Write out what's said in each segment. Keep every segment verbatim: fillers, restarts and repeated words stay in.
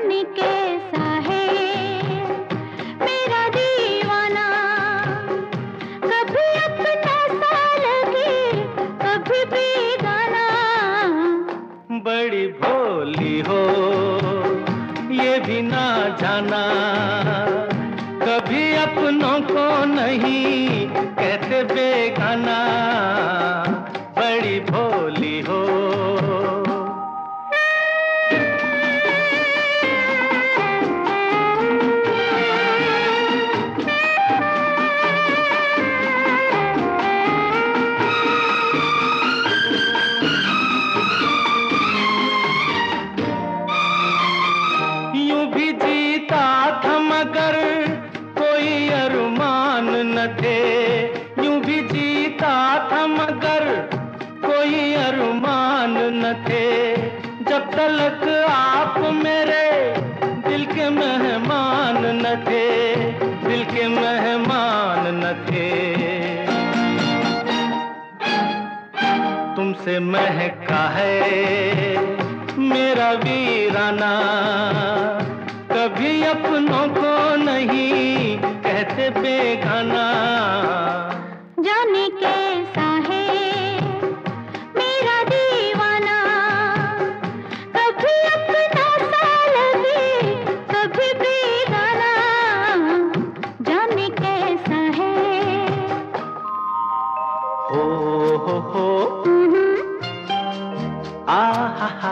जाने कैसा है मेरा दीवाना, कभी अपना सा लगे कभी बेगाना। बड़ी भोली हो ये भी ना जाना, कभी अपनों को नहीं कहते बेगाना। बड़ी भोली हो। यूं भी जीता था मगर कोई अरमान न थे, यूं भी जीता था मगर कोई अरमान न थे। जब तलक आप मेरे दिल के मेहमान न थे, दिल के मेहमान न थे। तुमसे महका है मेरा वीराना, कभी अपनों को नहीं कहते बेगाना। जाने कैसा है मेरा दीवाना, कभी अपना सा लगे कभी बेगाना। जाने कैसा है। हो हो हो आ हा हा।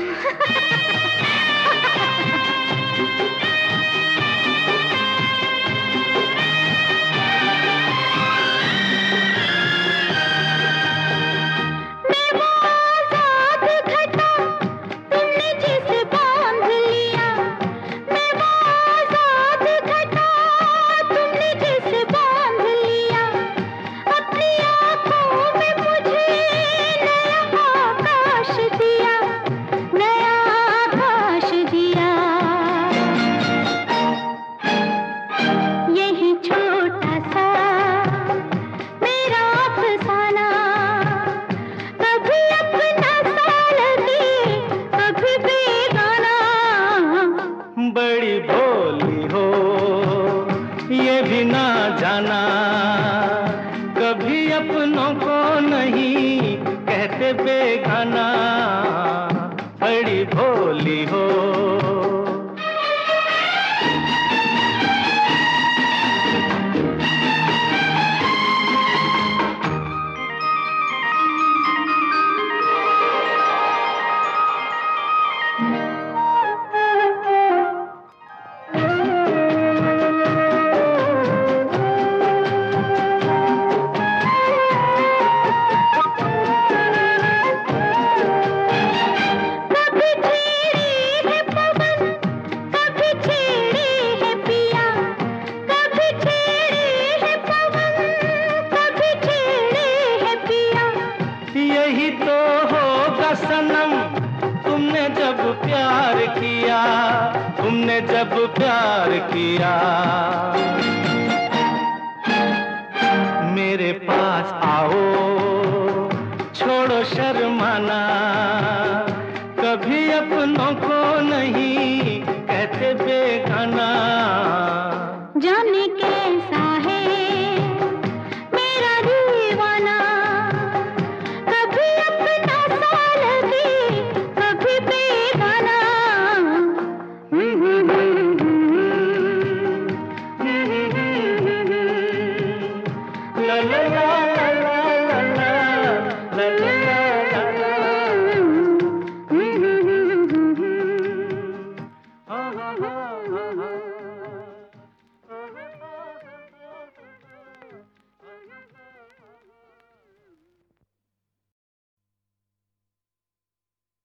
बड़ी भोली हो ये भी ना जाना, कभी अपनों को नहीं कहते बेगाना। बड़ी भोली हो। यही तो होगा सनम तुमने जब प्यार किया, तुमने जब प्यार किया। मेरे पास